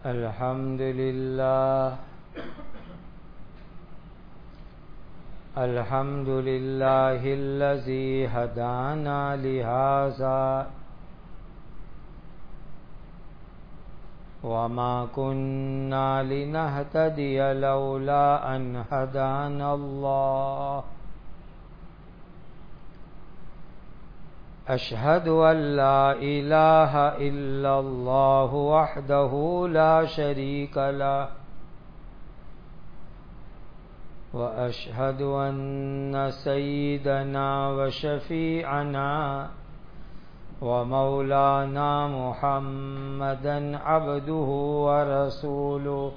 الحمد لله الحمد لله الذي هدانا لهذا وما كنا لنهتدي لولا أن هدانا الله أشهد أن لا إله إلا الله وحده لا شريك له وأشهد أن سيدنا وشفيعنا ومولانا محمدا عبده ورسوله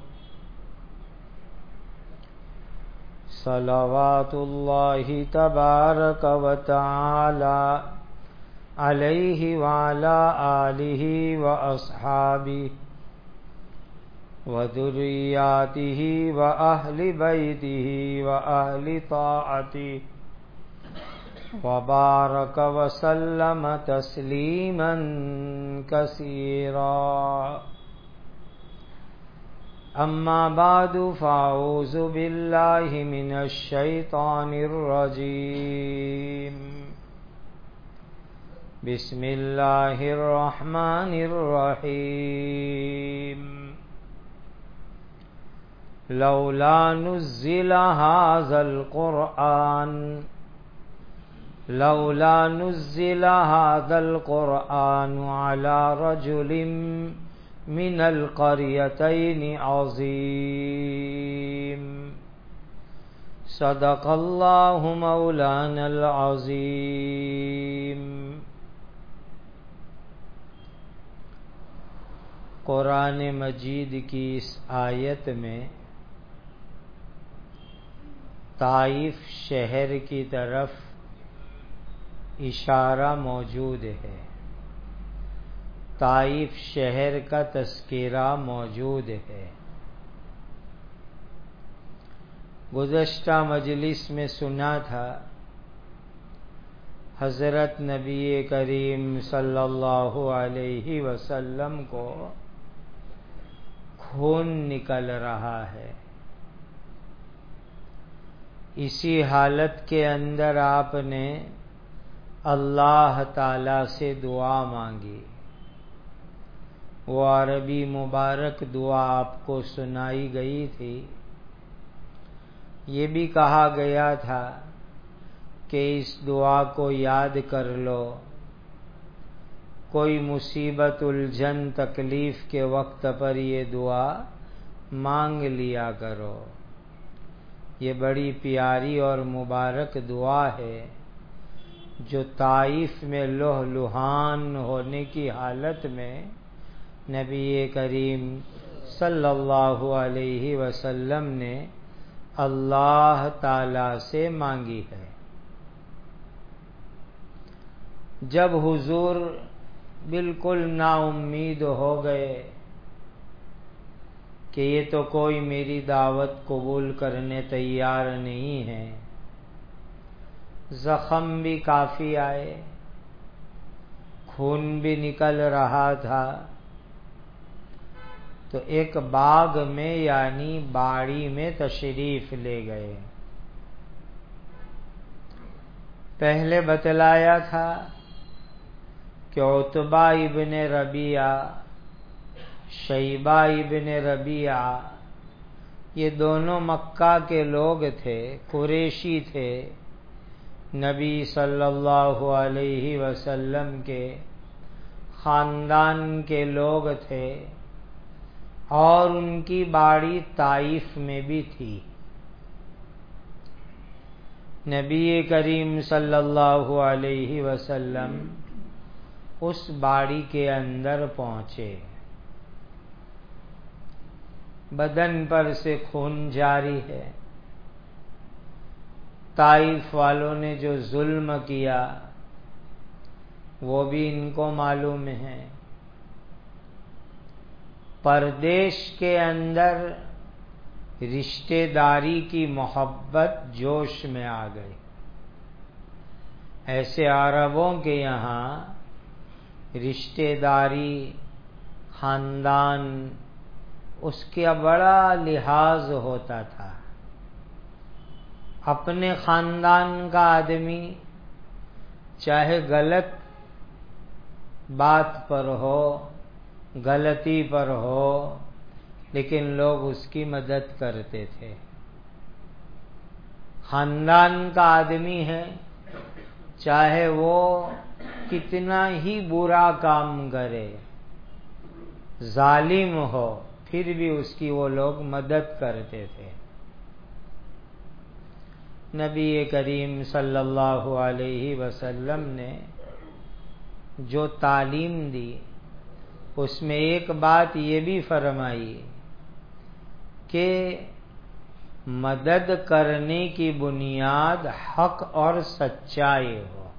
صلوات الله تبارك وتعالى عليه وعلى آله وأصحابه وذرياته وأهل بيته وأهل طاعته وبارك وسلم تسليما كثيرا أما بعد فأعوذ بالله من الشيطان الرجيم بسم الله الرحمن الرحيم لولا نزل هذا القرآن على رجل من القريتين عظيم صدق الله مولانا العظيم. قرآن مجید کی اس آیت میں طائف شہر کی طرف اشارہ موجود ہے، طائف شہر کا تذکرہ موجود ہے. گزشتہ مجلس میں سنا تھا حضرت نبی کریم صلی اللہ علیہ وسلم کو خون نکل رہا ہے. اسی حالت کے اندر آپ نے اللہ تعالی سے دعا مانگی. وہ عربی مبارک دعا آپ کو سنائی گئی تھی. یہ بھی کہا گیا تھا کہ اس دعا کو یاد کر لو، کوئی مصیبت الجھن تکلیف کے وقت پر یہ دعا مانگ لیا کرو. یہ بڑی پیاری اور مبارک دعا ہے جو طائف میں لوہ لہان ہونے کی حالت میں نبی کریم صلی اللہ علیہ وسلم نے اللہ تعالی سے مانگی ہے. جب حضور بالکل نا امید ہو گئے کہ یہ تو کوئی میری دعوت قبول کرنے تیار نہیں ہے، زخم بھی کافی آئے، خون بھی نکل رہا تھا، تو ایک باغ میں یعنی باڑی میں تشریف لے گئے. پہلے بتلایا تھا کہ عتبہ ابن ربیعہ، شیبہ ابن ربیعہ، یہ دونوں مکہ کے لوگ تھے، قریشی تھے، نبی صلی اللہ علیہ وسلم کے خاندان کے لوگ تھے، اور ان کی باڑی طائف میں بھی تھی. نبی کریم صلی اللہ علیہ وسلم اس باڑی کے اندر پہنچے. بدن پر سے خون جاری ہے. طائف والوں نے جو ظلم کیا وہ بھی ان کو معلوم ہے. پردیش کے اندر رشتہ داری کی محبت جوش میں آ گئی. ایسے عربوں کے یہاں رشتہ داری، خاندان، اس کا بڑا لحاظ ہوتا تھا. اپنے خاندان کا آدمی چاہے غلط بات پر ہو، غلطی پر ہو، لیکن لوگ اس کی مدد کرتے تھے. خاندان کا آدمی ہے، چاہے وہ کتنا ہی برا کام کرے، ظالم ہو، پھر بھی اس کی وہ لوگ مدد کرتے تھے. نبی کریم صلی اللہ علیہ وسلم نے جو تعلیم دی اس میں ایک بات یہ بھی فرمائی کہ مدد کرنے کی بنیاد حق اور سچائی ہو.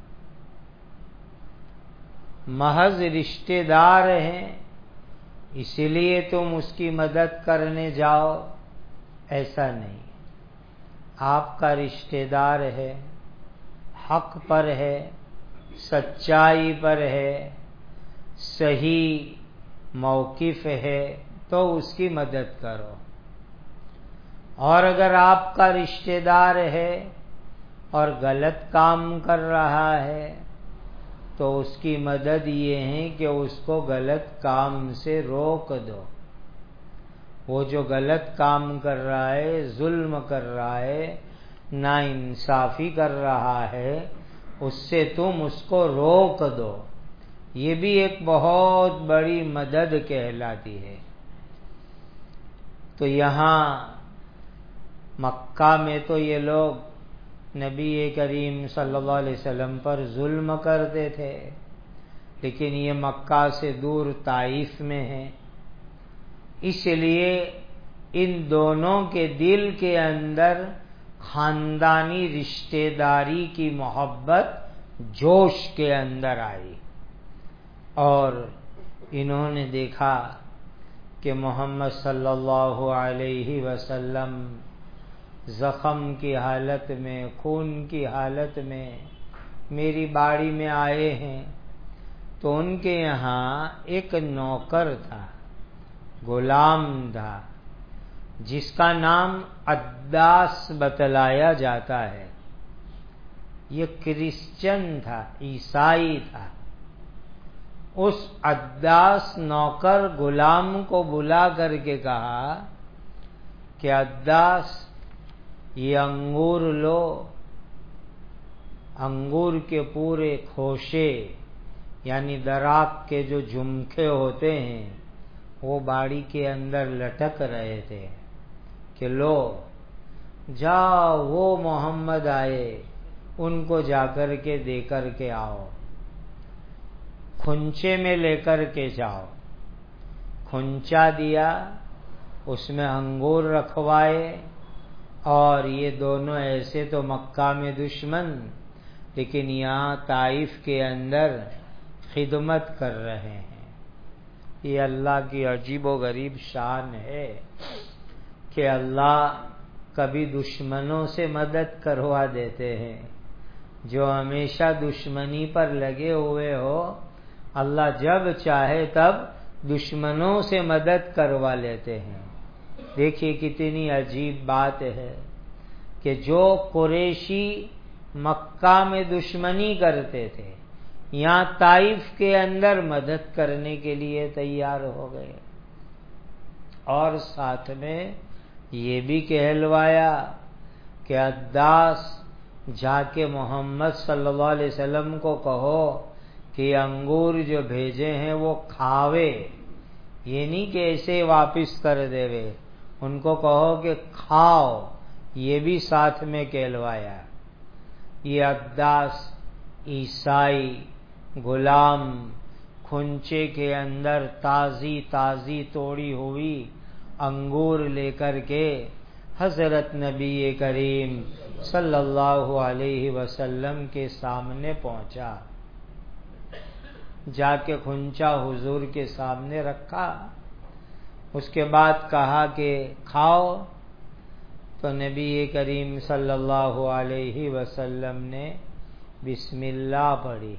محض رشتہ دار ہیں اس لیے تم اس کی مدد کرنے جاؤ، ایسا نہیں. آپ کا رشتہ دار ہے، حق پر ہے، سچائی پر ہے، صحیح موقف ہے تو اس کی مدد کرو. اور اگر آپ کا رشتہ دار ہے اور غلط کام کر رہا ہے تو اس کی مدد یہ ہے کہ اس کو غلط کام سے روک دو. وہ جو غلط کام کر رہا ہے، ظلم کر رہا ہے، ناانصافی کر رہا ہے، اس سے تم اس کو روک دو. یہ بھی ایک بہت بڑی مدد کہلاتی ہے. تو یہاں مکہ میں تو یہ لوگ نبی کریم صلی اللہ علیہ وسلم پر ظلم کرتے تھے، لیکن یہ مکہ سے دور طائف میں ہے، اس لیے ان دونوں کے دل کے اندر خاندانی رشتہ داری کی محبت جوش کے اندر آئی، اور انہوں نے دیکھا کہ محمد صلی اللہ علیہ وسلم زخم کی حالت میں، خون کی حالت میں میری باڑی میں آئے ہیں. تو ان کے یہاں ایک نوکر تھا، غلام تھا، جس کا نام عداس بتلایا جاتا ہے. یہ کرسچن تھا، عیسائی تھا. اس عداس نوکر غلام کو بلا کر کے کہا کہ عداس یہ انگور لو، انگور کے پورے خوشے یعنی دراق کے جو جھمکے ہوتے ہیں وہ باڑی کے اندر لٹک رہے تھے کہ لو جاؤ، وہ محمد آئے ان کو جا کر کے دے کر کے آؤ، کھنچے میں لے کر کے جاؤ. کھنچا دیا، اس میں انگور رکھوائے، اور یہ دونوں ایسے تو مکہ میں دشمن، لیکن یہاں طائف کے اندر خدمت کر رہے ہیں. یہ اللہ کی عجیب و غریب شان ہے کہ اللہ کبھی دشمنوں سے مدد کروا دیتے ہیں. جو ہمیشہ دشمنی پر لگے ہوئے ہو، اللہ جب چاہے تب دشمنوں سے مدد کروا لیتے ہیں. دیکھیے کتنی عجیب بات ہے کہ جو قریشی مکہ میں دشمنی کرتے تھے، یہاں طائف کے اندر مدد کرنے کے لیے تیار ہو گئے. اور ساتھ میں یہ بھی کہلوایا کہ عداس جا کے محمد صلی اللہ علیہ وسلم کو کہو کہ انگور جو بھیجے ہیں وہ کھاوے، یہ نہیں کہ ایسے واپس کر دے وے، ان کو کہو کہ کھاؤ. یہ بھی ساتھ میں کہلوایا. یہ عداس عیسائی غلام کھنچے کے اندر تازی تازی توڑی ہوئی انگور لے کر کے حضرت نبی کریم صلی اللہ علیہ وسلم کے سامنے پہنچا. جا کے کھنچا حضور کے سامنے رکھا، اس کے بعد کہا کہ کھاؤ. تو نبی کریم صلی اللہ علیہ وسلم نے بسم اللہ پڑھی.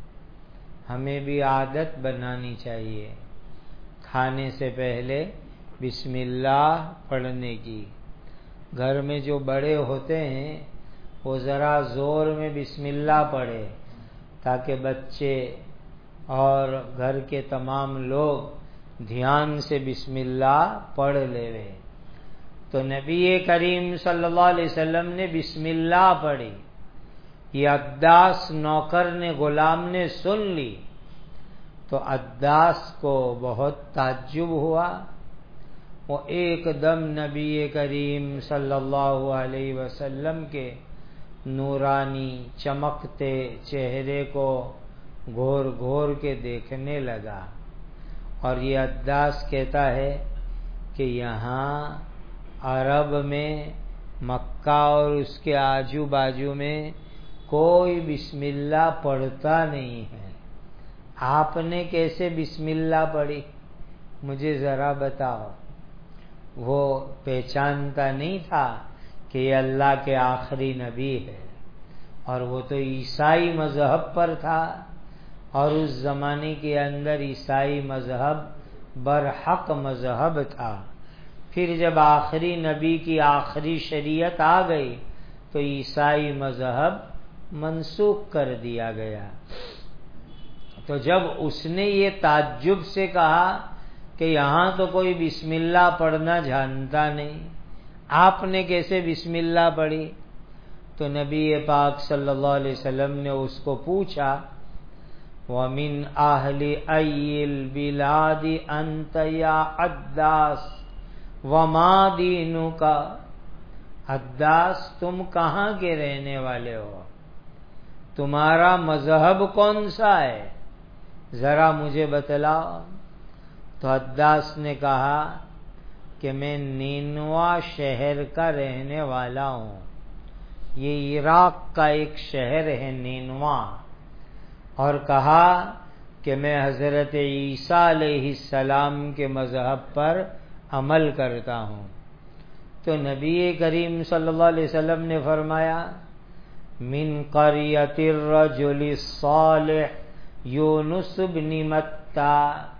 ہمیں بھی عادت بنانی چاہیے کھانے سے پہلے بسم اللہ پڑھنے کی۔ گھر میں جو بڑے ہوتے ہیں وہ ذرا زور میں بسم اللہ پڑھے تاکہ بچے اور گھر کے تمام لوگ دھیان سے بسم اللہ پڑھ لے۔ تو نبی کریم صلی اللہ علیہ وسلم نے بسم اللہ پڑھی۔ یہ عداس نوکر نے، غلام نے سن لی تو عداس کو بہت تعجب ہوا۔ وہ ایک دم نبی کریم صلی اللہ علیہ وسلم کے نورانی چمکتے چہرے کو گھور گھور کے دیکھنے لگا، اور یہ عداس کہتا ہے کہ یہاں عرب میں، مکہ اور اس کے آجو باجو میں کوئی بسم اللہ پڑھتا نہیں ہے، آپ نے کیسے بسم اللہ پڑھی؟ مجھے ذرا بتاؤ۔ وہ پہچانتا نہیں تھا کہ یہ اللہ کے آخری نبی ہے، اور وہ تو عیسائی مذہب پر تھا، اور اس زمانے کے اندر عیسائی مذہب برحق مذہب تھا۔ پھر جب آخری نبی کی آخری شریعت آ گئی تو عیسائی مذہب منسوخ کر دیا گیا۔ تو جب اس نے یہ تعجب سے کہا کہ یہاں تو کوئی بسم اللہ پڑھنا جانتا نہیں، آپ نے کیسے بسم اللہ پڑھی؟ تو نبی پاک صلی اللہ علیہ وسلم نے اس کو پوچھا، وَمِنْ أَهْلِ أَيِّ الْبِلَادِ أَنْتَ يَا عَدَّاسِ وَمَا دِينُكَ؟ عداس تم کہاں کے رہنے والے ہو؟ تمہارا مذہب کون سا ہے؟ ذرا مجھے بتلاؤ۔ تو عداس نے کہا کہ میں نینوا شہر کا رہنے والا ہوں۔ یہ عراق کا ایک شہر ہے نینوا، اور کہا کہ میں حضرت عیسیٰ علیہ السلام کے مذہب پر عمل کرتا ہوں۔ تو نبی کریم صلی اللہ علیہ وسلم نے فرمایا، من قریۃ الرجل الصالح یونس بن متیٰ،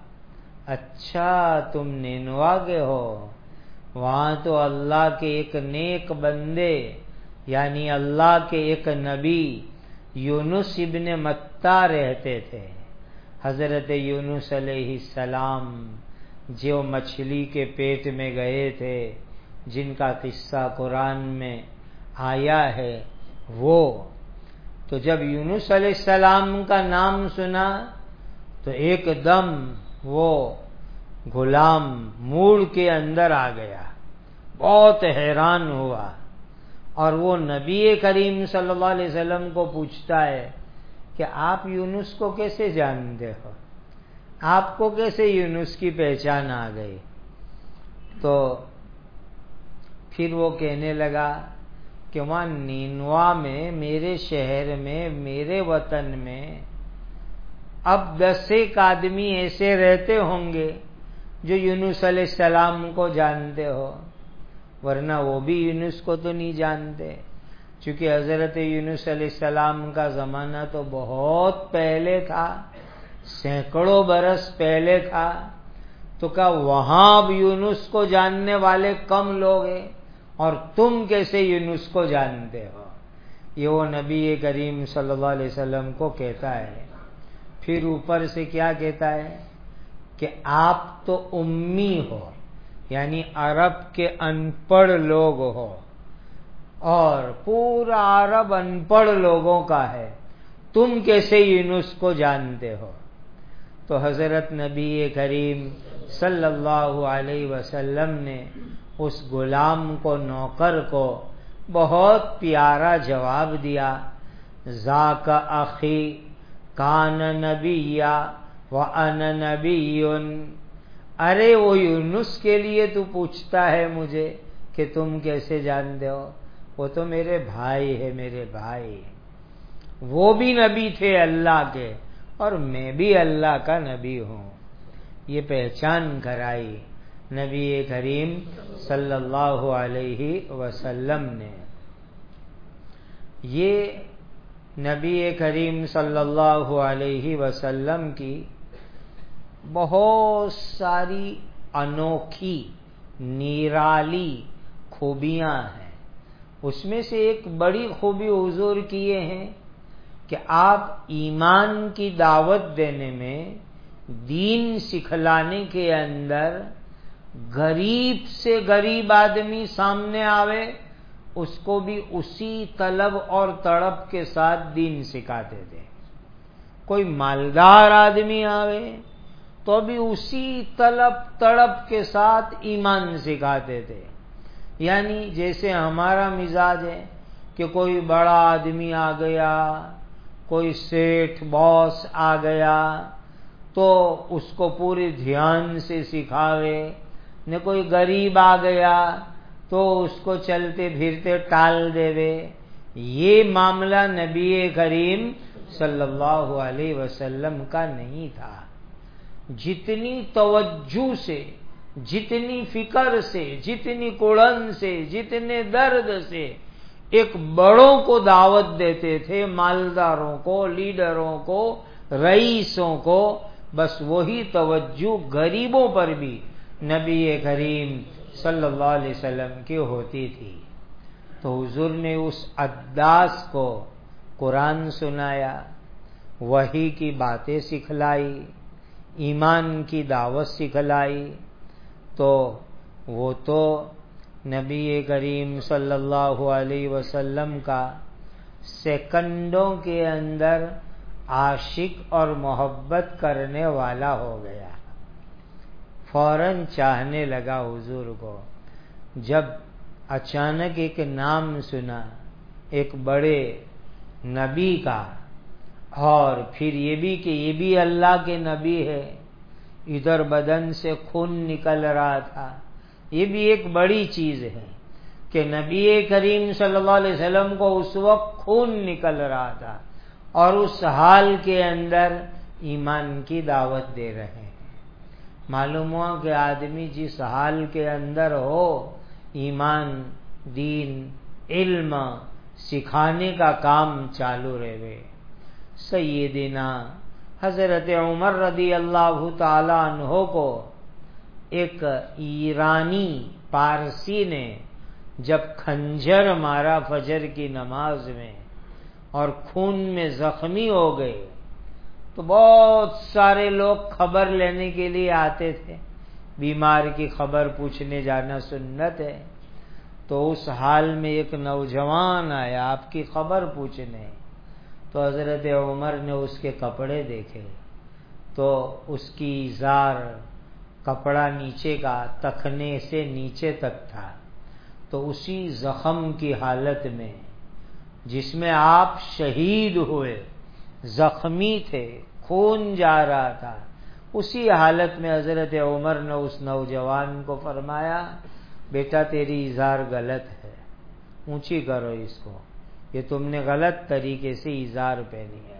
اچھا تم نینوا کے ہو، وہاں تو اللہ کے ایک نیک بندے یعنی اللہ کے ایک نبی یونس ابن متیٰ رہتے تھے۔ حضرت یونس علیہ السلام جو مچھلی کے پیٹ میں گئے تھے، جن کا قصہ قرآن میں آیا ہے، وہ تو جب یونس علیہ السلام کا نام سنا تو ایک دم وہ غلام موڑ کے اندر آ گیا، بہت حیران ہوا، اور وہ نبی کریم صلی اللہ علیہ وسلم کو پوچھتا ہے کہ آپ یونس کو کیسے جانتے ہو؟ آپ کو کیسے یونس کی پہچان آ گئی؟ تو پھر وہ کہنے لگا کہ وہاں نینوا میں، میرے شہر میں، میرے وطن میں اب 10 آدمی ایسے رہتے ہوں گے جو یونس علیہ السلام کو جانتے ہو، ورنہ وہ بھی یونس کو تو نہیں جانتے، چونکہ حضرت یونس علیہ السلام کا زمانہ تو بہت پہلے تھا، سینکڑوں برس پہلے تھا، تو کہا وہاں اب یونس کو جاننے والے کم لوگ ہیں، اور تم کیسے یونس کو جانتے ہو؟ یہ وہ نبی کریم صلی اللہ علیہ وسلم کو کہتا ہے۔ پھر اوپر سے کیا کہتا ہے کہ آپ تو امی ہو، یعنی عرب کے ان پڑھ لوگ ہو، اور پورا عرب ان پڑھ لوگوں کا ہے، تم کیسے یونس کو جانتے ہو؟ تو حضرت نبی کریم صلی اللہ علیہ وسلم نے اس غلام کو، نوکر کو بہت پیارا جواب دیا، ذاک اخی کان نبیا وانا نبی، ارے وہ یونس کے لیے تو پوچھتا ہے مجھے کہ تم کیسے جانتے ہو؟ وہ تو میرے بھائی ہے، میرے بھائی، وہ بھی نبی تھے اللہ کے، اور میں بھی اللہ کا نبی ہوں۔ یہ پہچان کرائی نبی کریم صلی اللہ علیہ وسلم نے۔ یہ نبی کریم صلی اللہ علیہ وسلم کی بہت ساری انوکھی निराली खूबियां हैं। उसमें से एक बड़ी खूबी हुजूर की ये है कि आप ईमान की दावत देने में, दीन सिखलाने के अंदर गरीब से गरीब आदमी सामने आवे उसको भी उसी तलब और तड़प के साथ दीन सिखाते थे। कोई मालदार आदमी आवे तो भी उसी तलब तड़प के साथ ईमान सिखाते थे। यानी जैसे हमारा मिजाज है कि कोई बड़ा आदमी आ गया, कोई सेठ बॉस आ गया तो उसको पूरे ध्यान से सिखावे, न कोई गरीब आ गया तो उसको चलते फिरते टाल देवे। ये मामला नबी करीम सल्लल्लाहु अलैहि वसल्लम का नहीं था। जितनी तवज्जो से, जितनी फिक्र से, जितनी कुड़न से, जितने दर्द से एक बड़ों को दावत देते थे, मालदारों को, लीडरों को, रईसों को, बस वही तवज्जो गरीबों पर भी नबी करीम सल्लल्लाहु अलैहि वसल्लम की होती थी। तो हुजूर ने उस अद्दास को कुरान सुनाया, वही की बातें सिखलाई, ईमान की दावत सिखलाई। तो वो तो नबी करीम सल्लल्लाहु अलैहि वसल्लम का सेकंडों के अंदर आशिक और मोहब्बत करने वाला हो गया। फौरन चाहने लगा हुजूर को। जब अचानक एक नाम सुना एक बड़े नबी का, और फिर ये भी कि ये भी अल्लाह के नबी है, इधर बदन से खून निकल रहा था, ये भी एक बड़ी चीज है कि नबी करीम सल्लल्लाहु अलैहि वसल्लम को उस वक्त खून निकल रहा था और उस हाल के अंदर ईमान की दावत दे रहे हैं। मालूम हुआ कि आदमी जिस हाल के अंदर हो, ईमान, दीन, इल्म सिखाने का काम चालू रहे। सैयदना हजरत उमर रदी अल्लाह ताला अन्हो को एक ईरानी पारसी ने जब खंजर मारा फजर की नमाज में और खून में जख्मी हो गए, तो बहुत सारे लोग खबर लेने के लिए आते थे। बीमार की खबर पूछने जाना सुन्नत है। तो उस हाल में एक नौजवान आया आपकी खबर पूछने। तो हजरत उमर ने उसके कपड़े देखे तो उसकी इज़ार, कपड़ा नीचे का तखने से नीचे तक था। तो उसी जख्म की हालत में जिसमें आप शहीद हुए, जख्मी थे, खून जा रहा था, उसी हालत में हजरत उमर ने उस नौजवान को फरमाया, बेटा तेरी इज़ार गलत है, ऊंची करो इसको, ये तुमने गलत तरीके से इज़ार पहनी है।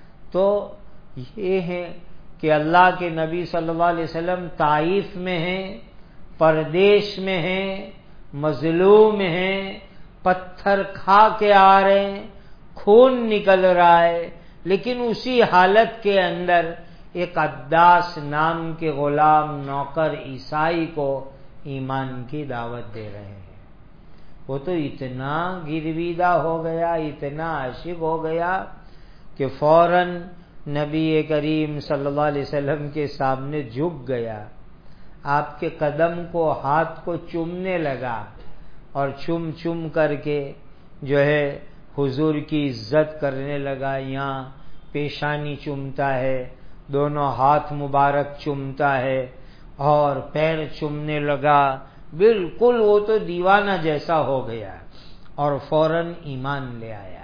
तो ये है कि अल्लाह के नबी सल्लल्लाहु अलैहि वसल्लम ताइफ में हैं, परदेश में हैं, मजलूम हैं, पत्थर खा के आ रहे हैं, खून निकल रहा है, लेकिन उसी हालत के अंदर एक अद्दास नाम के गुलाम नौकर ईसाई को ईमान की दावत दे रहे हैं। वो तो इतना गिरविदा हो गया, इतना आशिक हो गया कि फौरन नबी करीम सल्लल्लाहु अलैहि वसल्लम के सामने झुक गया, आपके कदम को, हाथ को चूमने लगा और चूम चूम करके जो है हुजूर की इज्जत करने लगा। यहाँ पेशानी चूमता है, दोनों हाथ मुबारक चूमता है और पैर चूमने लगा। बिल्कुल वो तो दीवाना जैसा हो गया और फौरन ईमान ले आया।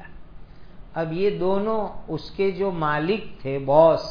अब ये दोनों उसके जो मालिक थे, बॉस,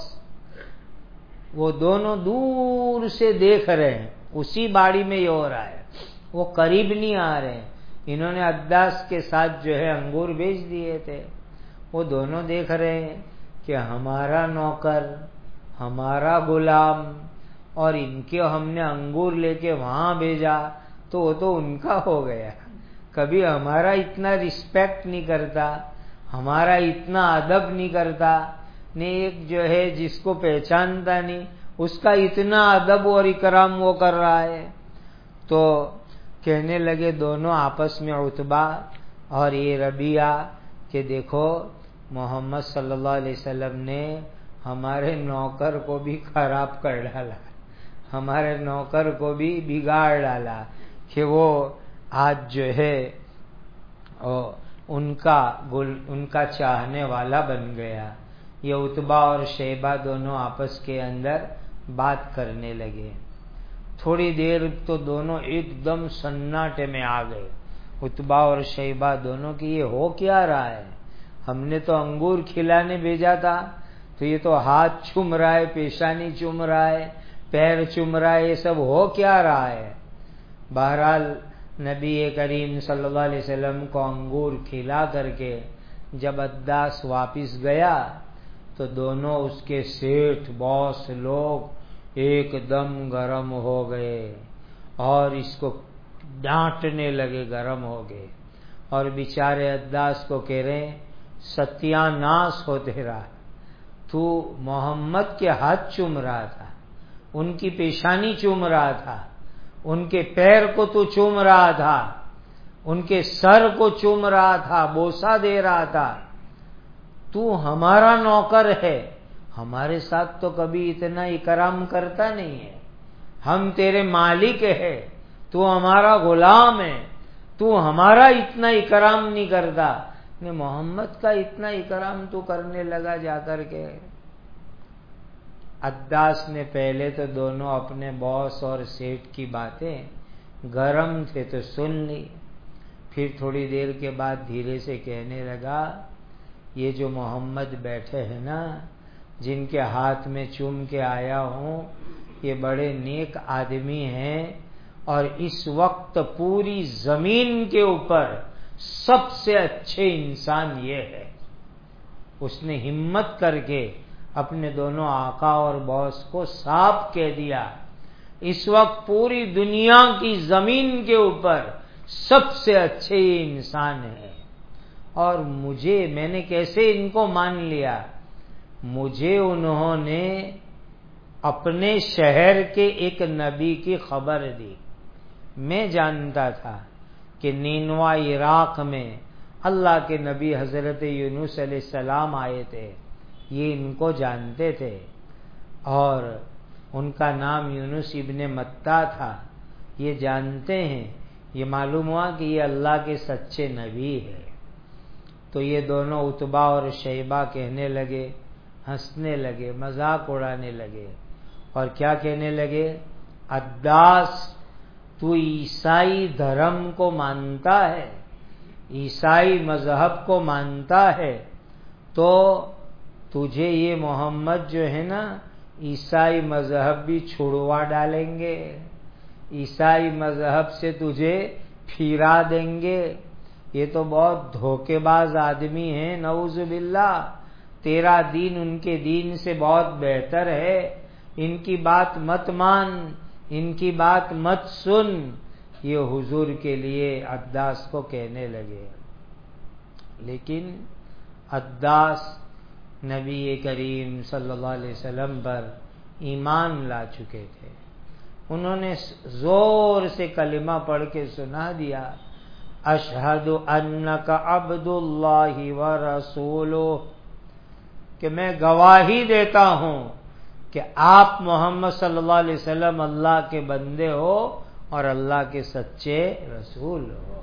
वो दोनों दूर से देख रहे हैं उसी बाड़ी में ये हो रहा है, वो करीब नहीं आ रहे हैं। इन्होंने अद्दास के साथ जो है अंगूर बेच दिए थे। वो दोनों देख रहे हैं कि हमारा नौकर, हमारा गुलाम, और इनके हमने अंगूर लेके वहां भेजा तो वो तो उनका हो गया। कभी हमारा इतना रिस्पेक्ट नहीं करता, हमारा इतना अदब नहीं करता, ने एक जो है जिसको पहचानता नहीं उसका इतना अदब और इकराम वो कर रहा है। تو کہنے لگے دونوں آپس میں عتبہ اور یہ ربیہ کہ دیکھو محمد صلی اللہ علیہ وسلم نے ہمارے نوکر کو بھی خراب کر ڈالا، ہمارے نوکر کو بھی بگاڑ ڈالا کہ وہ آج جو ہے ان کا چاہنے والا بن گیا۔ یہ عتبہ اور شیبہ دونوں آپس کے اندر بات کرنے لگے۔ تھوڑی دیر تو دونوں ایک دم سناٹے میں آ گئے، عتبہ اور شیبہ دونوں کی یہ ہو کیا رہا ہے؟ ہم نے تو انگور کھلانے بھیجا تھا، تو یہ تو ہاتھ چوم رہا ہے، پیشانی چوم رہا ہے، پیر چوم رہا ہے، یہ سب ہو کیا رہا ہے؟ بہرحال نبی کریم صلی اللہ علیہ وسلم کو انگور کھلا کر کے جب عداس واپس گیا تو دونوں اس کے سیٹھ باس لوگ ایک دم گرم ہو گئے اور اس کو ڈانٹنے لگے، گرم ہو گئے اور بیچارے عداس کو کہہ رہے ہیں ستیہ ناس ہو تیرا، تو محمد کے ہاتھ چوم رہا تھا، ان کی پیشانی چوم رہا تھا، ان کے پیر کو تو چوم رہا تھا، ان کے سر کو چوم رہا تھا، بوسہ دے رہا تھا، تو ہمارا نوکر ہے، ہمارے ساتھ تو کبھی اتنا اکرام کرتا نہیں ہے، ہم تیرے مالک ہے، تو ہمارا غلام ہے، تو ہمارا اتنا اکرام نہیں کرتا، محمد کا اتنا اکرام تو کرنے لگا جا کر کے۔ عداس نے پہلے تو دونوں اپنے باس اور سیٹھ کی باتیں گرم تھے تو سن لی، پھر تھوڑی دیر کے بعد دھیرے سے کہنے لگا یہ جو محمد بیٹھے ہیں نا، جن کے ہاتھ میں چوم کے آیا ہوں، یہ بڑے نیک آدمی ہیں، اور اس وقت پوری زمین کے اوپر سب سے اچھے انسان یہ ہے۔ اس نے ہمت کر کے اپنے دونوں آقا اور باس کو صاف کہہ دیا، اس وقت پوری دنیا کی زمین کے اوپر سب سے اچھے یہ انسان ہیں، اور میں نے کیسے ان کو مان لیا؟ مجھے انہوں نے اپنے شہر کے ایک نبی کی خبر دی، میں جانتا تھا کہ نینوا عراق میں اللہ کے نبی حضرت یونس علیہ السلام آئے تھے، یہ ان کو جانتے تھے، اور ان کا نام یونس ابن متیٰ تھا، یہ جانتے ہیں، یہ معلوم ہوا کہ یہ اللہ کے سچے نبی ہے۔ تو یہ دونوں عتبہ اور شیبہ کہنے لگے، ہنسنے لگے، مذاق اڑانے لگے، اور کیا کہنے لگے؟ عداس تو عیسائی دھرم کو مانتا ہے، عیسائی مذہب کو مانتا ہے، تو تجھے یہ محمد جو ہے نا عیسائی مذہب بھی چھڑوا ڈالیں گے، عیسائی مذہب سے تجھے پھیرا دیں گے، یہ تو بہت دھوکے باز آدمی ہیں، نعوذ باللہ، تیرا دین ان کے دین سے بہت بہتر ہے، ان کی بات مت مان، ان کی بات مت سن، یہ حضور کے لیے عداس کو کہنے لگے۔ لیکن عداس نبی کریم صلی اللہ علیہ وسلم پر ایمان لا چکے تھے، انہوں نے زور سے کلمہ پڑھ کے سنا دیا، اشہد انک عبد اللہ ورسولہ، کہ میں گواہی دیتا ہوں کہ آپ محمد صلی اللہ علیہ وسلم اللہ کے بندے ہو اور اللہ کے سچے رسول ہو۔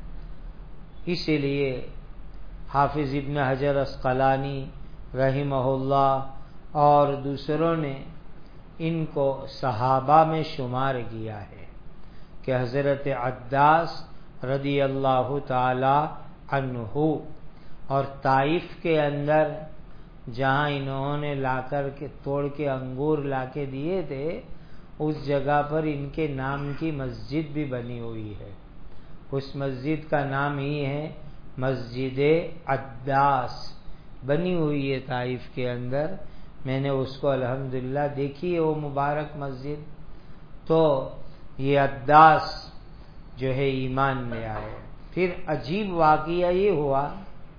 اسی لیے حافظ ابن حجر عسقلانی رحمہ اللہ اور دوسروں نے ان کو صحابہ میں شمار کیا ہے کہ حضرت عداس رضی اللہ تعالی عنہ، اور طائف کے اندر جہاں انہوں نے لا کر کے توڑ کے انگور لا کے دیے تھے، اس جگہ پر ان کے نام کی مسجد بھی بنی ہوئی ہے، اس مسجد کا نام ہی ہے مسجد عداس، بنی ہوئی ہے طائف کے اندر، میں نے اس کو الحمدللہ دیکھی ہے وہ مبارک مسجد۔ تو یہ عداس جو ہے ایمان میں آئے۔ پھر عجیب واقعہ یہ ہوا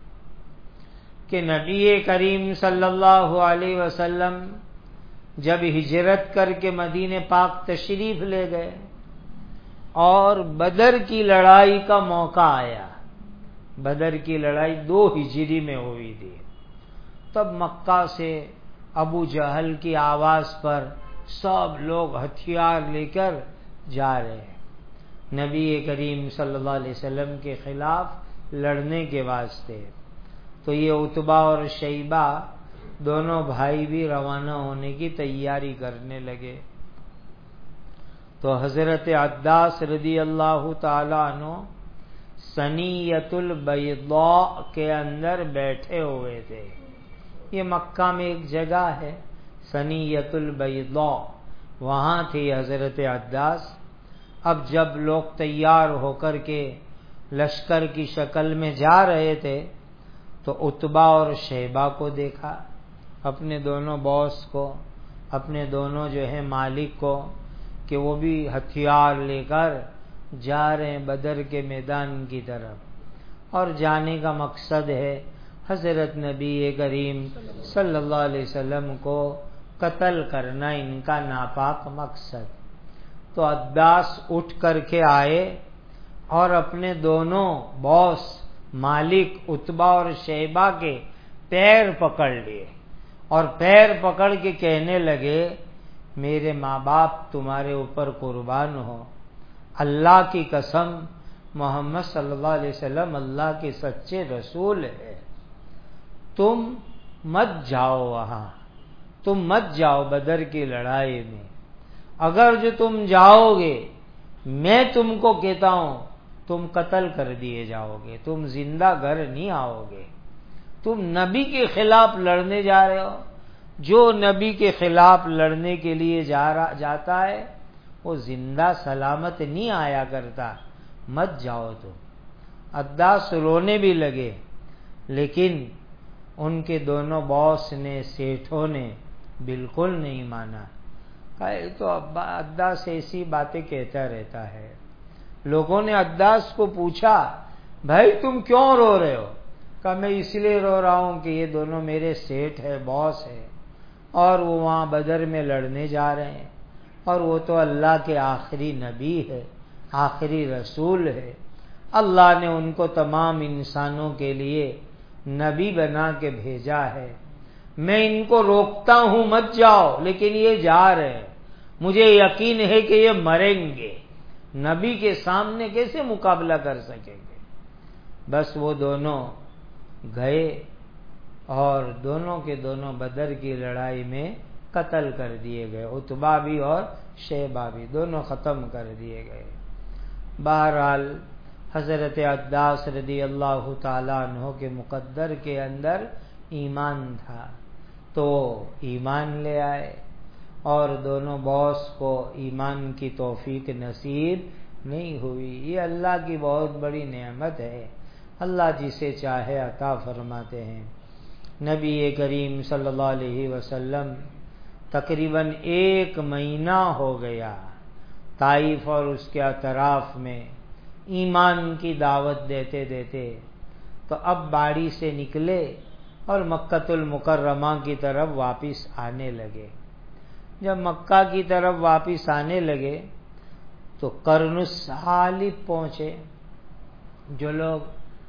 کہ نبی کریم صلی اللہ علیہ وسلم جب ہجرت کر کے مدینہ پاک تشریف لے گئے اور بدر کی لڑائی کا موقع آیا. بدر کی لڑائی 2 ہجری میں ہوئی تھی. تب مکہ سے ابو جہل کی آواز پر سب لوگ ہتھیار لے کر جا رہے ہیں نبی کریم صلی اللہ علیہ وسلم کے خلاف لڑنے کے واسطے. تو یہ عتبہ اور شیبہ دونوں بھائی بھی روانہ ہونے کی تیاری کرنے لگے. تو حضرت عداس رضی اللہ تعالی عنہ ثنیۃ البیضاء کے اندر بیٹھے ہوئے تھے. یہ مکہ میں ایک جگہ ہے ثنیۃ البیضاء، وہاں تھی حضرت عداس. اب جب لوگ تیار ہو کر کے لشکر کی شکل میں جا رہے تھے تو عتبہ اور شیبہ کو دیکھا، اپنے دونوں باس کو، اپنے دونوں جو ہے مالک کو، کہ وہ بھی ہتھیار لے کر جا رہے ہیں بدر کے میدان کی طرف. اور جانے کا مقصد ہے حضرت نبی کریم صلی اللہ علیہ وسلم کو قتل کرنا، ان کا ناپاک مقصد. تو عداس اٹھ کر کے آئے اور اپنے دونوں باس مالک عتبہ اور شیبہ کے پیر پکڑ لیے اور پیر پکڑ کے کہنے لگے میرے ماں باپ تمہارے اوپر قربان ہو، اللہ کی قسم محمد صلی اللہ علیہ وسلم اللہ کے سچے رسول ہے، تم مت جاؤ وہاں، تم مت جاؤ بدر کی لڑائی میں. اگر جو تم جاؤ گے میں تم کو کہتا ہوں تم قتل کر دیے جاؤ گے، تم زندہ گھر نہیں آؤ گے. تم نبی کے خلاف لڑنے جا رہے ہو. جو نبی کے خلاف لڑنے کے لیے جاتا ہے وہ زندہ سلامت نہیں آیا کرتا، مت جاؤ تم. عداس رونے بھی لگے، لیکن ان کے دونوں باس نے، سیٹھوں نے بالکل نہیں مانا. تو عداس ایسی باتیں کہتا رہتا ہے. لوگوں نے عداس کو پوچھا بھائی تم کیوں رو رہے ہو؟ کہا میں اس لیے رو رہا ہوں کہ یہ دونوں میرے سیٹھ ہے، باس ہے، اور وہ وہاں بدر میں لڑنے جا رہے ہیں، اور وہ تو اللہ کے آخری نبی ہے، آخری رسول ہے. اللہ نے ان کو تمام انسانوں کے لیے نبی بنا کے بھیجا ہے. میں ان کو روکتا ہوں مت جاؤ، لیکن یہ جا رہے ہیں. مجھے یقین ہے کہ یہ مریں گے، نبی کے سامنے کیسے مقابلہ کر سکیں گے. بس وہ دونوں گئے اور دونوں کے دونوں بدر کی لڑائی میں قتل کر دیے گئے. عتبہ بھی اور شیبہ بھی دونوں ختم کر دیے گئے. بہرحال حضرت عداس رضی اللہ تعالیٰ عنہ کے مقدر کے اندر ایمان تھا تو ایمان لے آئے، اور دونوں باس کو ایمان کی توفیق نصیب نہیں ہوئی. یہ اللہ کی بہت بڑی نعمت ہے، اللہ جسے چاہے عطا فرماتے ہیں. نبی کریم صلی اللہ علیہ وسلم تقریباً 1 مہینہ ہو گیا طائف اور اس کے اطراف میں ایمان کی دعوت دیتے دیتے. تو اب باڑی سے نکلے اور مکہ المکرمہ کی طرف واپس آنے لگے. جب مکہ کی طرف واپس آنے لگے تو قرن الثالب پہنچے. جو لوگ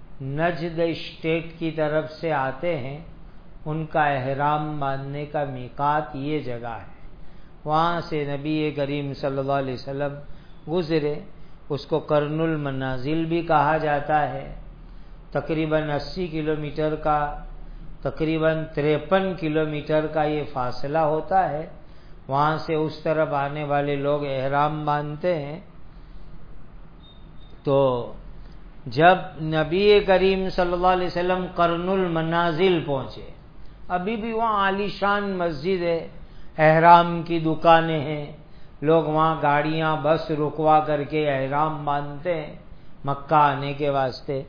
نجد اسٹیٹ کی طرف سے آتے ہیں ان کا احرام باندھنے کا میقات یہ جگہ ہے. وہاں سے نبی کریم صلی اللہ علیہ وسلم گزرے. اس کو قرن المنازل بھی کہا جاتا ہے. تقریباً 80 کلومیٹر کا، تقریباً 53 کلومیٹر کا یہ فاصلہ ہوتا ہے. وہاں سے اس طرف آنے والے لوگ احرام باندھتے ہیں. تو جب نبی کریم صلی اللہ علیہ وسلم قرن المنازل پہنچے، ابھی بھی وہاں عالی شان مسجد ہے، احرام کی دکانیں ہیں، لوگ وہاں گاڑیاں بس رکوا کر کے احرام باندھتے ہیں مکہ آنے کے واسطے.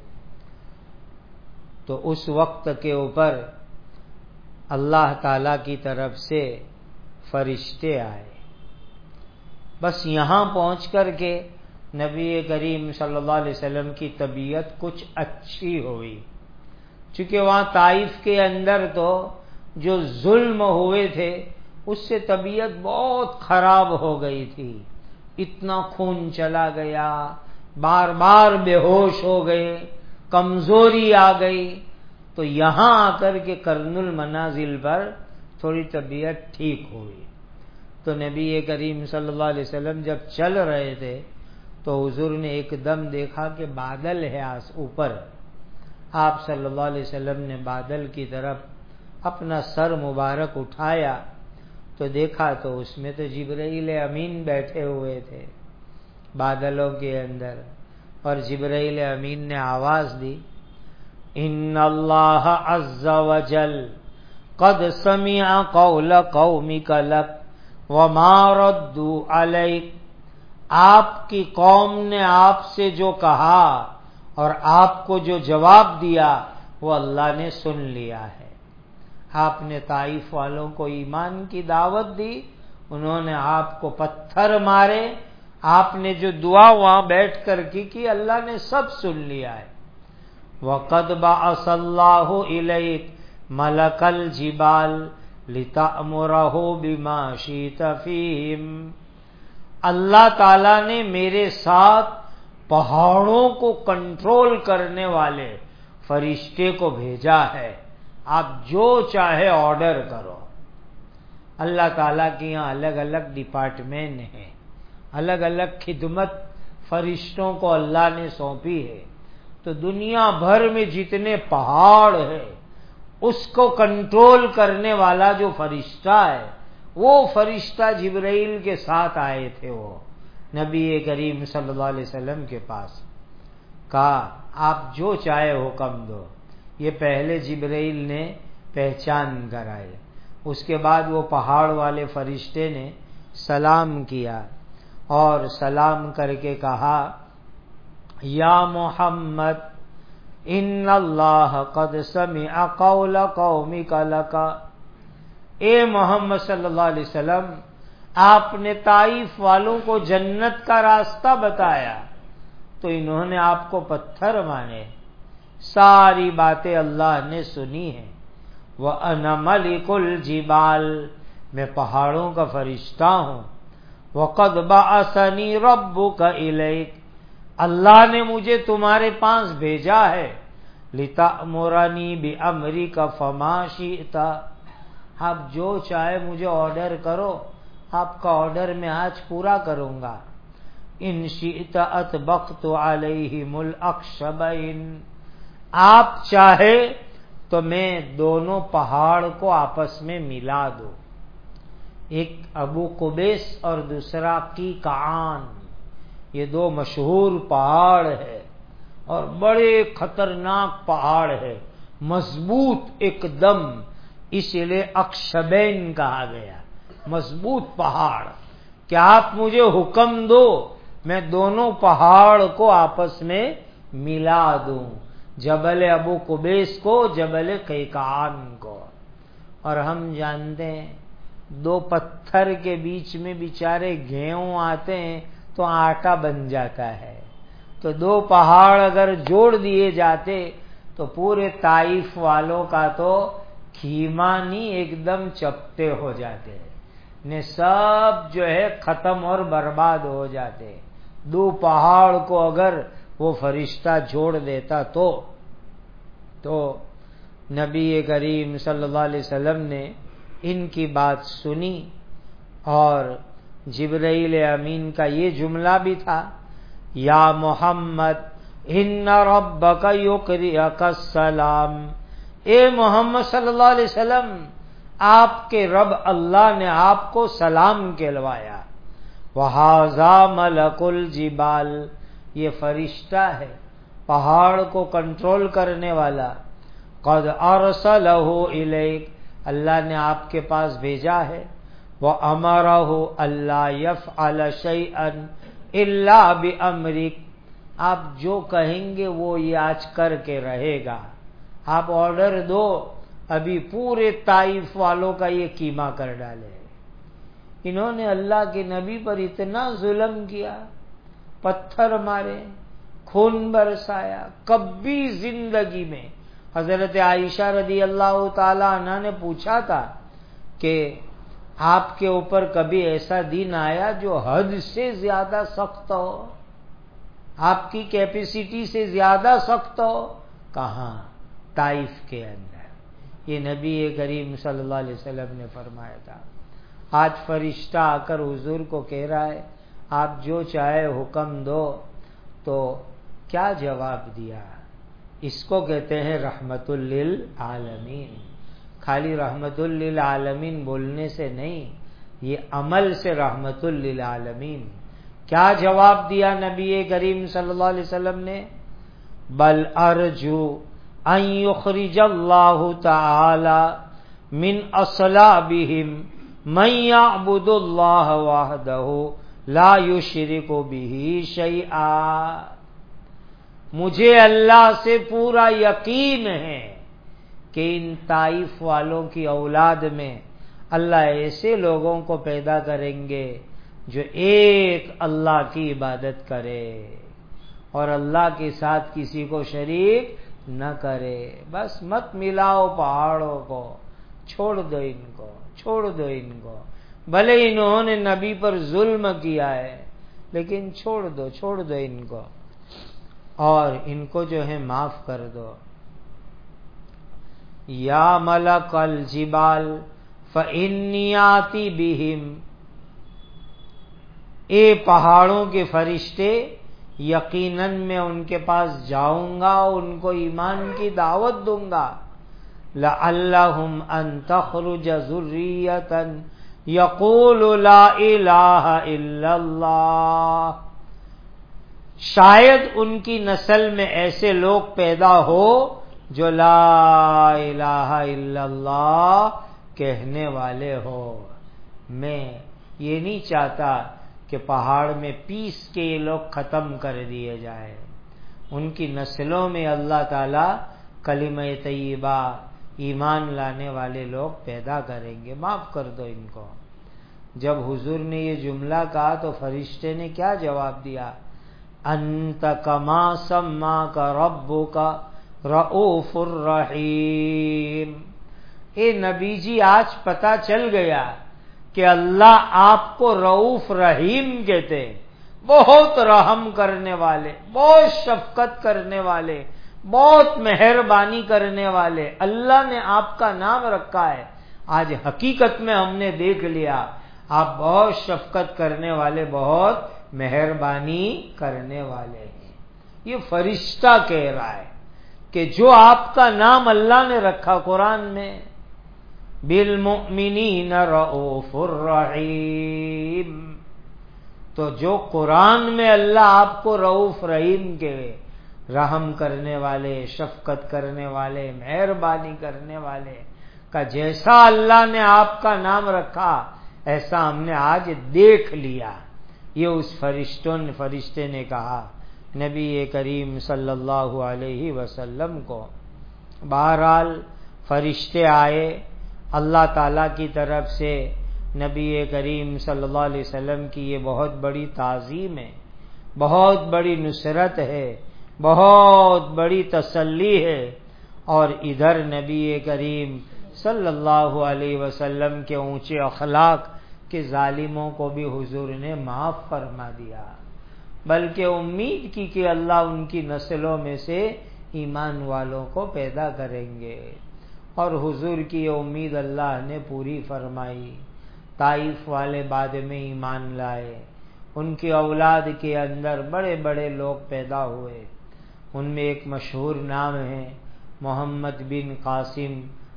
تو اس وقت کے اوپر اللہ تعالی کی طرف سے فرشتے آئے. بس یہاں پہنچ کر کے نبی کریم صلی اللہ علیہ وسلم کی طبیعت کچھ اچھی ہوئی، چونکہ وہاں طائف کے اندر تو جو ظلم ہوئے تھے اس سے طبیعت بہت خراب ہو گئی تھی. اتنا خون چلا گیا، بار بار بے ہوش ہو گئے، کمزوری آ گئی، تو یہاں آ کر کے قرن المنازل پر تھوڑی طبیعت ٹھیک ہوئی۔ تو نبی کریم صلی اللہ علیہ وسلم جب چل رہے تھے تو حضور نے ایک دم دیکھا کہ بادل ہے اوپر۔ آپ صلی اللہ علیہ وسلم نے بادل کی طرف اپنا سر مبارک اٹھایا تو دیکھا تو اس میں تو جبرائیل امین بیٹھے ہوئے تھے بادلوں کے اندر، اور جبرائیل امین نے آواز دی، ان اللہ عز وجل قد سمع قول قومک لک وما ردوا علیک، آپ کی قوم نے آپ سے جو کہا اور آپ کو جو جواب دیا وہ اللہ نے سن لیا ہے۔ آپ نے طائف والوں کو ایمان کی دعوت دی، انہوں نے آپ کو پتھر مارے، آپ نے جو دعا وہاں بیٹھ کر کی اللہ نے سب سن لیا ہے۔ وَقَدْ بَعَثَ اللَّهُ إِلَيْكَ مَلَكَ الْجِبَالِ لِتَأْمُرَهُ بِمَا شِئْتَ فِيهِمْ، اللہ تعالیٰ نے میرے ساتھ پہاڑوں کو کنٹرول کرنے والے فرشتے کو بھیجا ہے، آپ جو چاہے آرڈر کرو۔ اللہ تعالیٰ کے یہاں الگ الگ ڈپارٹمنٹ ہیں، الگ الگ خدمت فرشتوں کو اللہ نے سونپی ہے۔ تو دنیا بھر میں جتنے پہاڑ ہیں اس کو کنٹرول کرنے والا جو فرشتہ ہے وہ فرشتہ جبرائیل کے ساتھ آئے تھے، وہ نبی کریم صلی اللہ علیہ وسلم کے پاس، کہا آپ جو چاہے حکم دو۔ یہ پہلے جبرائیل نے پہچان کرائے، اس کے بعد وہ پہاڑ والے فرشتے نے سلام کیا اور سلام کر کے کہا، یا محمد ان اللہ قد سمع قول قومک لک، اے محمد صلی اللہ علیہ وسلم آپ نے طائف والوں کو جنت کا راستہ بتایا تو انہوں نے آپ کو پتھر مارے، ساری باتیں اللہ نے سنی ہیں۔ وَأَنَا مَلِكُ الْجِبَالِ، میں پہاڑوں کا فرشتہ ہوں۔ وَقَدْ بَعَثَنِي رَبُّكَ إِلَيْكَ، اللہ نے مجھے تمہارے پاس بھیجا ہے، لِتَأْمُرَنِي بِأَمْرِكَ فَمَا شِئْتَ، آپ جو چاہے مجھے آرڈر کرو، آپ کا آرڈر میں آج پورا کروں گا۔ ان شئت اطبقت علیہم الاخشبین، آپ چاہے تو میں دونوں پہاڑ کو آپس میں ملا دوں، ایک ابو قبیس اور دوسرا قیقعان، یہ دو مشہور پہاڑ ہے اور بڑے خطرناک پہاڑ ہے، مضبوط ایک دم، اس لیے اخشبین کہا گیا، مضبوط پہاڑ، کہ آپ مجھے حکم دو میں دونوں پہاڑ کو آپس میں ملا دوں، جبل ابو قبیس کو، جبل قیقعان کو۔ اور ہم جانتے ہیں دو پتھر کے بیچ میں بیچارے گھیوں آتے ہیں تو آٹا بن جاتا ہے، تو دو پہاڑ اگر جوڑ دیے جاتے تو پورے طائف والوں کا تو کھیما نہیں ایک دم چپٹے ہو جاتے، نے سب جو ہے ختم اور برباد ہو جاتے۔ دو پہاڑ کو اگر وہ فرشتہ جوڑ دیتا تو نبی کریم صلی اللہ علیہ وسلم نے ان کی بات سنی، اور جبرائیل امین کا یہ جملہ بھی تھا، یا محمد ان ربک یقرئک السلام، اے محمد صلی اللہ علیہ وسلم آپ کے رب اللہ نے آپ کو سلام کہلوایا۔ وَهَذَا مَلَكُ الْجِبَالِ، یہ فرشتہ ہے پہاڑ کو کنٹرول کرنے والا، قَدْ أَرْسَلَهُ إِلَيْكَ، اللہ نے آپ کے پاس بھیجا ہے، وَأَمَرَهُ أَلَّا يَفْعَلَ شَيْئًا إِلَّا بِأَمْرِكَ، آپ جو کہیں گے وہ یہ آج کر کے رہے گا، آپ آرڈر دو، ابھی پورے طائف والوں کا یہ کیما کر ڈالے۔ انہوں نے اللہ کے نبی پر اتنا ظلم کیا، پتھر مارے، خون برسایا، کبھی زندگی میں۔ حضرت عائشہ رضی اللہ تعالی عنہ نے پوچھا تھا کہ آپ کے اوپر کبھی ایسا دن آیا جو حد سے زیادہ سخت ہو، آپ کی کیپیسٹی سے زیادہ سخت ہو؟ کہاں؟ طائف کے اندر۔ یہ نبی کریم صلی اللہ علیہ وسلم نے فرمایا تھا۔ آج فرشتہ آ کر حضور کو کہہ رہا ہے آپ جو چاہے حکم دو، تو کیا جواب دیا؟ اس کو کہتے ہیں رحمت للعالمین۔ خالی رحمت للعالمین بولنے سے نہیں، یہ عمل سے رحمت للعالمین۔ کیا جواب دیا نبی کریم صلی اللہ علیہ وسلم نے؟ بل ارجو ان یخرج اللہ تعالی من اصلابہم من یعبد اللہ وحدہ لا یشرک بہ شیئا۔ مجھے اللہ سے پورا یقین ہے کہ ان طائف والوں کی اولاد میں اللہ ایسے لوگوں کو پیدا کریں گے جو ایک اللہ کی عبادت کرے اور اللہ کے ساتھ کسی کو شریک نہ کرے۔ بس مت ملاؤ پہاڑوں کو، چھوڑ دو ان کو، چھوڑ دو ان کو، بھلے انہوں نے نبی پر ظلم کیا ہے لیکن چھوڑ دو ان کو، اور ان کو جو ہے معاف کر دو۔ یا ملک الجبال فإنی آتی بہم، اے پہاڑوں کے فرشتے یقیناً میں ان کے پاس جاؤں گا، ان کو ایمان کی دعوت دوں گا۔ لعلہم ان تخرج ذریۃ یقول لا الہ الا اللہ، شاید ان کی نسل میں ایسے لوگ پیدا ہو جو لا الہ الا اللہ کہنے والے ہو۔ میں یہ نہیں چاہتا کہ پہاڑ میں پیس کے یہ لوگ ختم کر دیے جائیں، ان کی نسلوں میں اللہ تعالی کلمہ طیبہ ایمان لانے والے لوگ پیدا کریں گے۔ معاف کر دو ان کو۔ جب حضور نے یہ جملہ کہا تو فرشتے نے کیا جواب دیا؟ انت کما سماک ربک رؤوف الرحیم۔ اے نبی جی آج پتہ چل گیا کہ اللہ آپ کو رؤوف رحیم کہتے، بہت رحم کرنے والے، بہت شفقت کرنے والے، بہت مہربانی کرنے والے۔ اللہ نے آپ کا نام رکھا ہے، آج حقیقت میں ہم نے دیکھ لیا آپ بہت شفقت کرنے والے، بہت مہربانی کرنے والے ہیں۔ یہ فرشتہ کہہ رہا ہے کہ جو آپ کا نام اللہ نے رکھا قرآن میں، بالمؤمنین رؤوف الرحیم، تو جو قرآن میں اللہ آپ کو رؤوف رحیم کہے، رحم کرنے والے، شفقت کرنے والے، مہربانی کرنے والے کا جیسا اللہ نے آپ کا نام رکھا ایسا ہم نے آج دیکھ لیا۔ یہ اس فرشتے نے کہا نبی کریم صلی اللہ علیہ وسلم کو۔ بہرحال فرشتے آئے اللہ تعالی کی طرف سے، نبی کریم صلی اللہ علیہ وسلم کی یہ بہت بڑی تعظیم ہے، بہت بڑی نصرت ہے، بہت بڑی تسلی ہے۔ اور ادھر نبی کریم صلی اللہ علیہ وسلم کے اونچے اخلاق کہ ظالموں کو بھی حضور نے معاف فرما دیا، بلکہ امید کی کہ اللہ ان کی نسلوں میں سے ایمان والوں کو پیدا کریں گے، اور حضور کی یہ امید اللہ نے پوری فرمائی۔ طائف والے بعد میں ایمان لائے، ان کی اولاد کے اندر بڑے بڑے لوگ پیدا ہوئے، ان میں ایک مشہور نام ہے محمد بن قاسم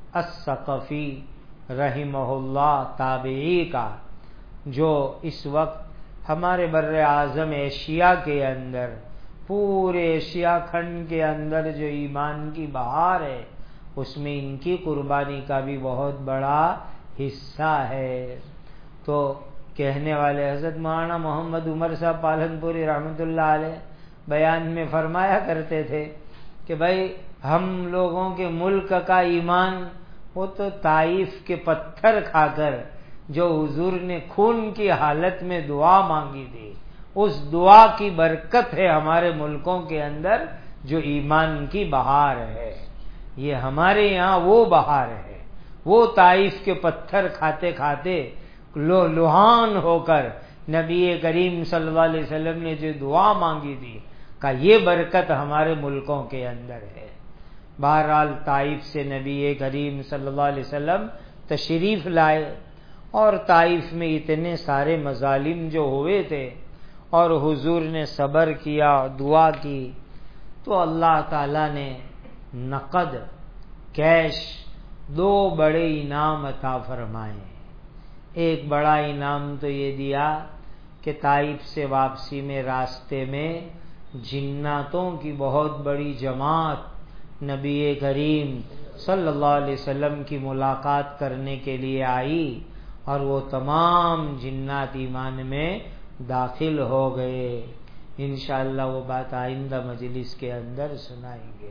الثقفی رحمہ اللہ، تابعی کا، جو اس وقت ہمارے بر اعظم ایشیا کے اندر، پورے ایشیا کھنڈ کے اندر جو ایمان کی بہار ہے اس میں ان کی قربانی کا بھی بہت بڑا حصہ ہے۔ تو کہنے والے حضرت مولانا محمد عمر صاحب پالنپوری رحمۃ اللہ علیہ بیان میں فرمایا کرتے تھے کہ بھائی ہم لوگوں کے ملک کا ایمان وہ تو طائف کے پتھر کھا کر جو حضور نے خون کی حالت میں دعا مانگی تھی، اس دعا کی برکت ہے ہمارے ملکوں کے اندر جو ایمان کی بہار ہے۔ یہ ہمارے یہاں وہ بہار ہے، وہ طائف کے پتھر کھاتے کھاتے لوہان ہو کر نبی کریم صلی اللہ علیہ وسلم نے جو دعا مانگی تھی کہ یہ برکت ہمارے ملکوں کے اندر ہے۔ بہرحال طائف سے نبی کریم صلی اللہ علیہ وسلم تشریف لائے، اور طائف میں اتنے سارے مظالم جو ہوئے تھے اور حضور نے صبر کیا، دعا کی، تو اللہ تعالی نے نقد کیش 2 بڑے انعام عطا فرمائے۔ ایک بڑا انعام تو یہ دیا کہ طائف سے واپسی میں راستے میں جناتوں کی بہت بڑی جماعت نبی کریم صلی اللہ علیہ وسلم کی ملاقات کرنے کے لیے آئی، اور وہ تمام جنات ایمان میں داخل ہو گئے۔ انشاءاللہ وہ بات آئندہ مجلس کے اندر سنائیں گے۔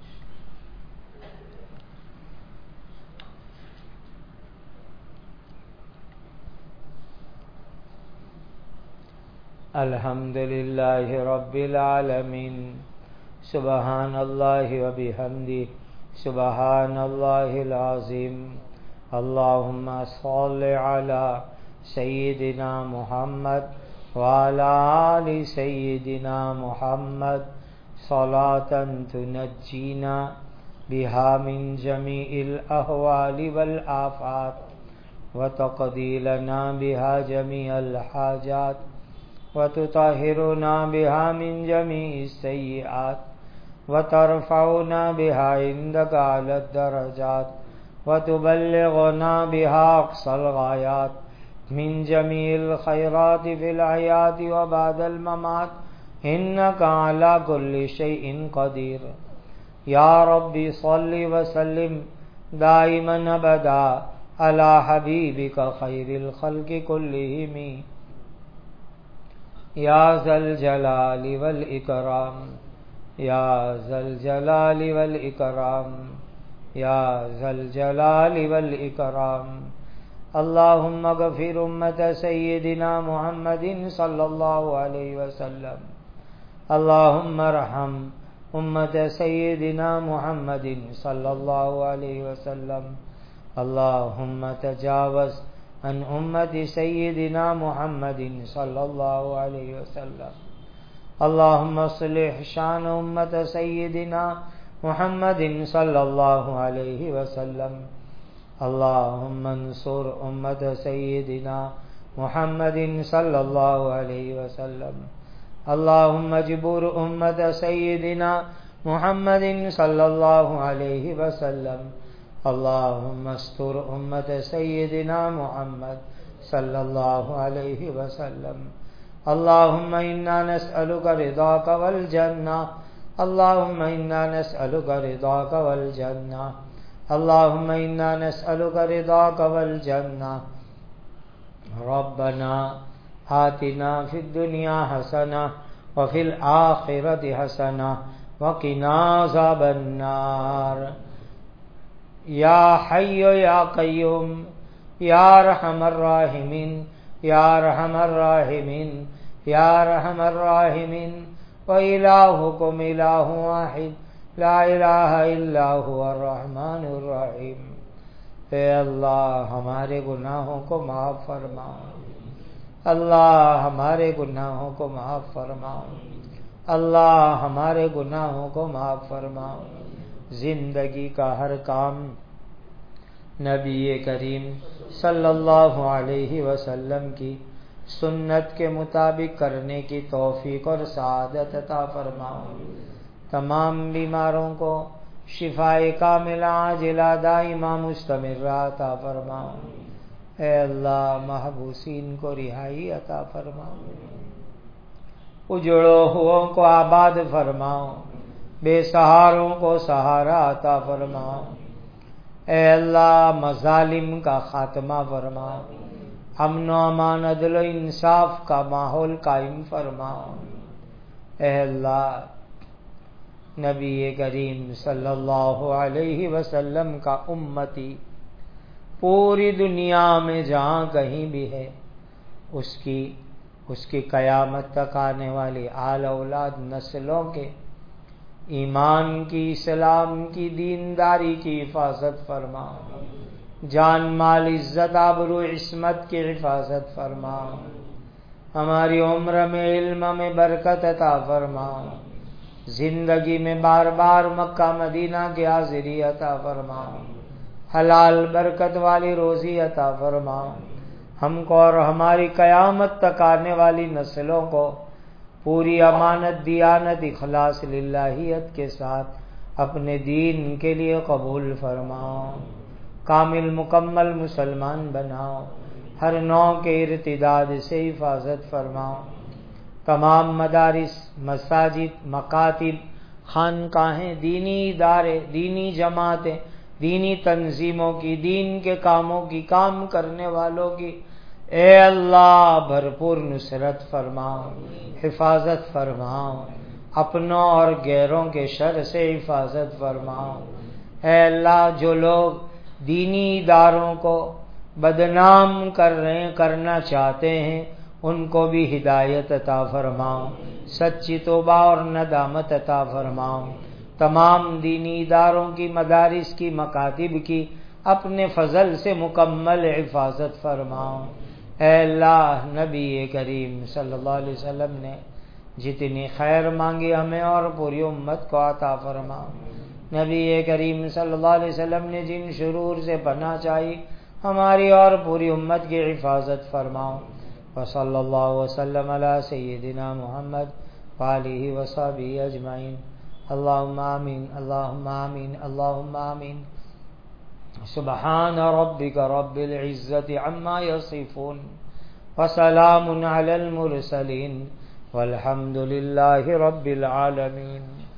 الحمدللہ رب العالمین، سبحان اللہ و بحمدہ، سبحان اللہ العظیم۔ اللہم صل علی سیدنا محمد وعلی آل سیدنا محمد صلاۃ تنجینا بہا من جمیع الاحوال والآفات وتقضی لنا بہا جمیع الحاجات وتطہرنا بها من جميع السيئات وترفعنا بها عندك على الدرجات وتبلغنا بها أقصى الغايات من جميع الخيرات في الحياة وبعد الممات إنك على كل شيء قدير۔ یا رب صل وسلم دائما أبدا على حبيبك خير الخلق كلهم یا ذا الجلال والاکرام، یا ذا الجلال والاکرام، یا ذا الجلال والاکرام۔ اللہم اغفر امت سیدنا محمد صلی اللہ علیہ وسلم، اللہم ارحم امت سیدنا محمد صلی اللہ علیہ وسلم، اللہم تجاوز عن امت سیدنا محمد صلی اللہ علیہ وسلم، اللہم اصلح شان امت سیدنا محمد صلی اللہ علیہ وسلم، اللہم انصر امت سیدنا محمد صلی اللہ علیہ وسلم، اللہم اجبر امت سیدنا محمد صلی اللہ علیہ وسلم، اللہم استر امت سیدنا محمد صلی اللہ علیہ وسلم، اللہم انا نسألک رضاک والجنہ، اللہم انا نسألک رضاک والجنہ، اللہم انا نسألک رضاک والجنہ۔ ربنا آتنا فی الدنیا حسنہ وفی الآخرۃ حسنہ وقنا عذاب النار۔ یا حی یا قیوم یا ارحم الراحمین، یا ارحم الراحمین، یا ارحم الراحمین، وإلہکم الہ واحد لا الہ الا هو الرحمن الرحیم۔ اے اللہ ہمارے گناہوں کو معاف فرماؤ، اللہ ہمارے گناہوں کو معاف فرماؤ، اللہ ہمارے گناہوں کو معاف فرماؤ۔ زندگی کا ہر کام نبی کریم صلی اللہ علیہ وسلم کی سنت کے مطابق کرنے کی توفیق اور سعادت عطا فرماؤ۔ تمام بیماروں کو شفائے کاملہ عاجلہ دائمہ مستمرہ عطا فرماؤ۔ اے اللہ محبوسین کو رہائی عطا فرماؤ، اجڑو ہو کو آباد فرماؤ، بے سہاروں کو سہارا عطا فرماؤ۔ اے اللہ مظالم کا خاتمہ فرماؤ، امن و امان عدل و انصاف کا ماحول قائم فرماؤ۔ اے اللہ نبی کریم صلی اللہ علیہ وسلم کا امتی پوری دنیا میں جہاں کہیں بھی ہے، اس کی قیامت تک آنے والی آل اولاد نسلوں کے ایمان کی، اسلام کی، دینداری کی حفاظت فرما، جان مال عزت آبرو عصمت کی حفاظت فرما، ہماری عمر میں علم میں برکت عطا فرما، زندگی میں بار بار مکہ مدینہ کی حاضری عطا فرما، حلال برکت والی روزی عطا فرما، ہم کو اور ہماری قیامت تک آنے والی نسلوں کو پوری امانت دیانت اخلاص للہیت کے ساتھ اپنے دین کے لیے قبول فرماؤ، کامل مکمل مسلمان بناؤ، ہر نوع کے ارتداد سے حفاظت فرماؤ، تمام مدارس، مساجد، مکاتب، خانقاہیں، دینی ادارے، دینی جماعتیں، دینی تنظیموں کی، دین کے کاموں کی، کام کرنے والوں کی اے اللہ بھرپور نصرت فرماؤ، حفاظت فرماؤ، اپنوں اور غیروں کے شر سے حفاظت فرماؤ۔ اے اللہ جو لوگ دینی اداروں کو بدنام کرنا چاہتے ہیں ان کو بھی ہدایت عطا فرماؤ، سچی توبہ اور ندامت عطا فرماؤ، تمام دینی اداروں کی، مدارس کی، مکاتب کی اپنے فضل سے مکمل حفاظت فرماؤ۔ اے اللہ نبی کریم صلی اللہ علیہ وسلم نے جتنی خیر مانگی ہمیں اور پوری امت کو عطا فرما، نبی کریم صلی اللہ علیہ وسلم نے جن شرور سے پناہ چاہی ہماری اور پوری امت کی حفاظت فرماؤ۔ وصلی اللہ وسلم علی سیدنا محمد وآلہ وصحبہ اجمعین، اللہم آمین، اللہم آمین، اللہم آمین۔ سبحان ربک رب العزت عما یصفون وسلام علی المرسلین والحمد للہ رب العالمین۔